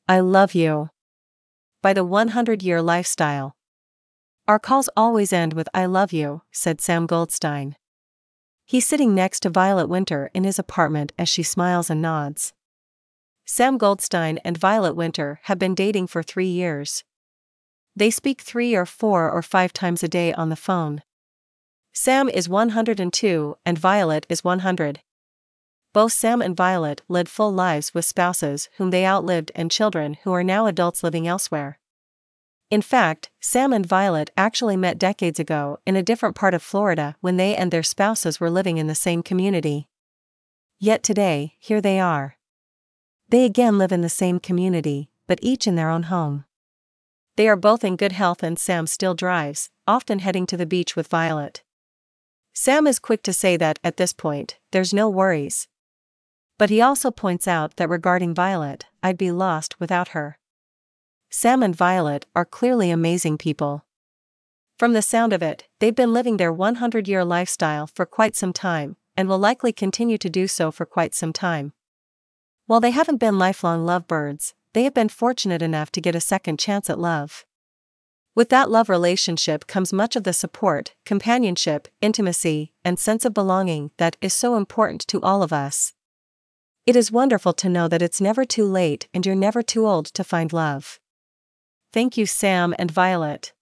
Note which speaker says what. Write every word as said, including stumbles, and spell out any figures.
Speaker 1: I Love You by the one hundred year Lifestyle. Our calls always end with I love you, said Sam Goldstein. He's sitting next to Violet Winter in his apartment as she smiles and nods. Sam Goldstein and Violet Winter have been dating for three years. They speak three or four or five times a day on the phone. Sam is one hundred two and Violet is one hundred. Both Sam and Violet led full lives with spouses whom they outlived and children who are now adults living elsewhere. In fact, Sam and Violet actually met decades ago in a different part of Florida when they and their spouses were living in the same community. Yet today, here they are. They again live in the same community, but each in their own home. They are both in good health and Sam still drives, often heading to the beach with Violet. Sam is quick to say that, at this point, there's no worries. But he also points out that regarding Violet, I'd be lost without her. Sam and Violet are clearly amazing people. From the sound of it, they've been living their one hundred year lifestyle for quite some time, and will likely continue to do so for quite some time. While they haven't been lifelong lovebirds, they have been fortunate enough to get a second chance at love. With that love relationship comes much of the support, companionship, intimacy, and sense of belonging that is so important to all of us. It is wonderful to know that it's never too late and you're never too old to find love. Thank you, Sam and Violet.